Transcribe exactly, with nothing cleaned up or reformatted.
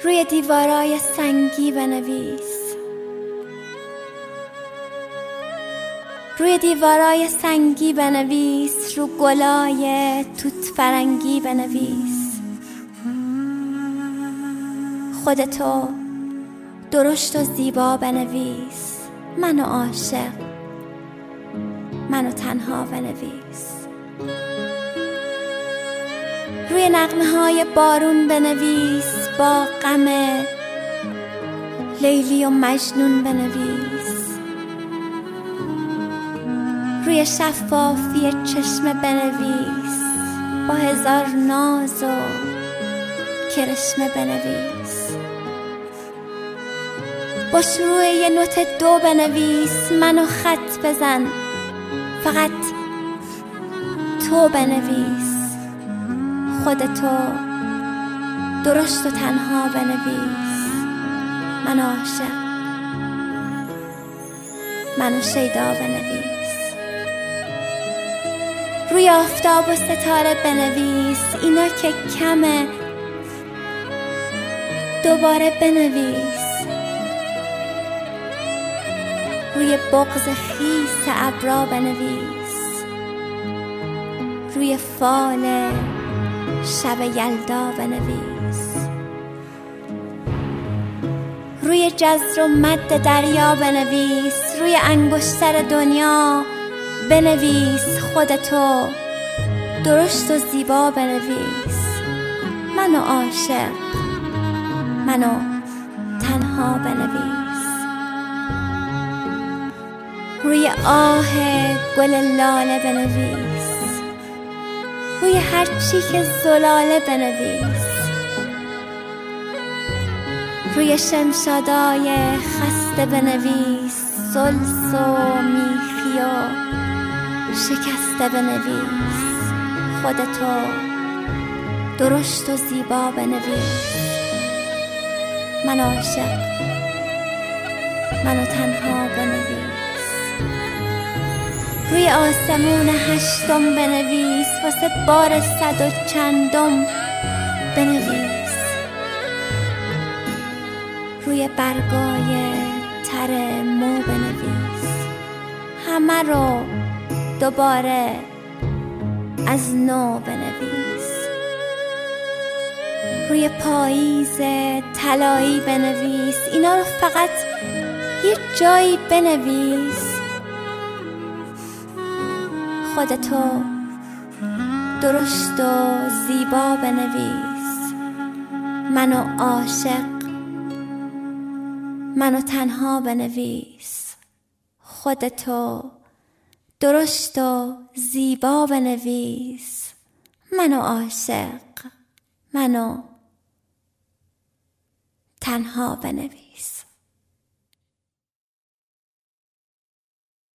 روی دیوارای سنگی بنویس، روی دیوارای سنگی بنویس، رو گلای توت فرنگی بنویس. خودتو درشت و زیبا بنویس، منو عاشق، منو تنها بنویس. روی نغمه های بارون بنویس، با غم لیلی و مجنون بنویس. روی شفافی چشم بنویس، با هزار ناز و کرشمه بنویس. با شروع یه نوت دو بنویس، منو خط بزن، فقط تو بنویس. خودتو درشت و تنها بنویس، منو عاشق، منو شیدا بنویس. روی آفتاب و ستاره بنویس، اینا که کمه، دوباره بنویس. روی بغض خیس ابرا بنویس، روی فال شب یلدا بنویس. روی جزر و مد دریا بنویس، روی انگشتر دنیا بنویس. خودتو درشت و زیبا بنویس، منو عاشق، منو تنها بنویس. روی آه گل لاله بنویس، روی هر چی که زلاله بنویس. روی شمشادای خسته بنویس، سلس و میخی و شکسته بنویس. خودتو درشت و زیبا بنویس، من عاشق، منو تنها بنویس. روی آسمون هشتم بنویس، واسه بار صد و چندم بنویس. روی برگای تر مو بنویس، همه رو دوباره از نو بنویس. روی پاییز طلایی بنویس، اینا رو فقط یه جایی بنویس. خودتو درشت و زیبا بنویس، منو عاشق، منو تنها بنویس. خودتو درشت و زیبا بنویس، منو عاشق، منو تنها بنویس.